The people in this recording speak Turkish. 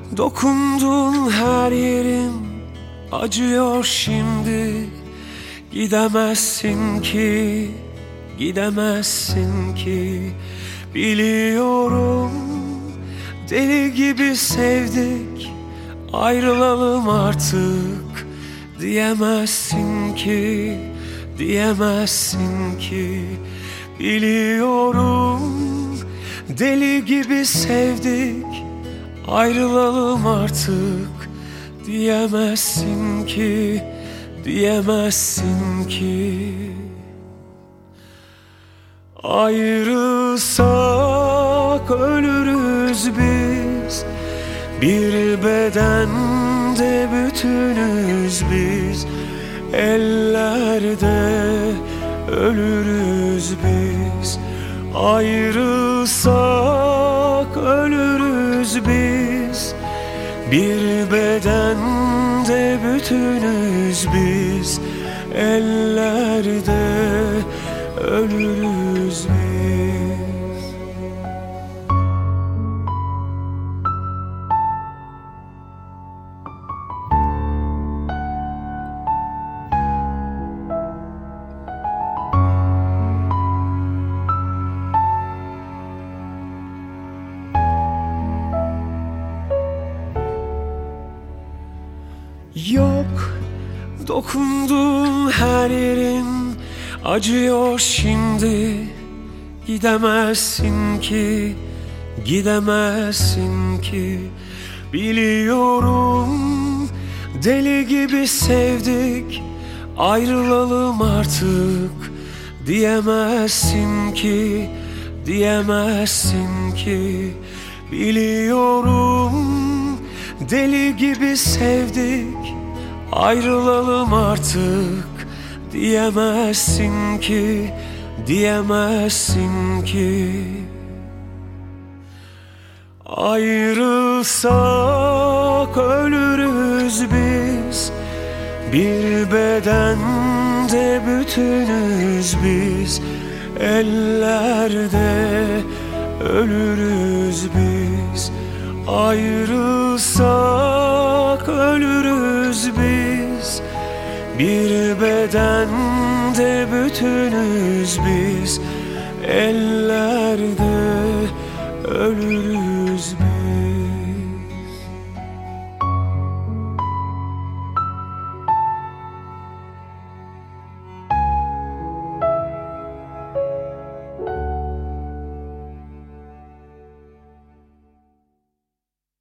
Dokundun her yerim acıyor şimdi. Gidemezsin ki, gidemezsin ki. Biliyorum deli gibi sevdik, ayrılalım artık. Diyemezsin ki, diyemezsin ki. Biliyorum deli gibi sevdik, ayrılalım artık. Diyemezsin ki, diyemezsin ki. Ayrılsak ölürüz biz, bir bedende bütünüz biz. Ellerde ölürüz biz. Ayrılsak ölürüz biz, bir bedende bütünüz biz. Ellerde ölürüz biz. Yok, dokundun her yerin acıyor şimdi. Gidemezsin ki, gidemezsin ki. Biliyorum deli gibi sevdik, ayrılalım artık. Diyemezsin ki, diyemezsin ki. Biliyorum deli gibi sevdik, ayrılalım artık. Diyemezsin ki, diyemezsin ki. Ayrılsak ölürüz biz, bir bedende bütünüz biz. Ellerde ölürüz biz. Ayrılsak ölürüz biz, bir bedende bütünüz biz. Ellerde ölürüz biz.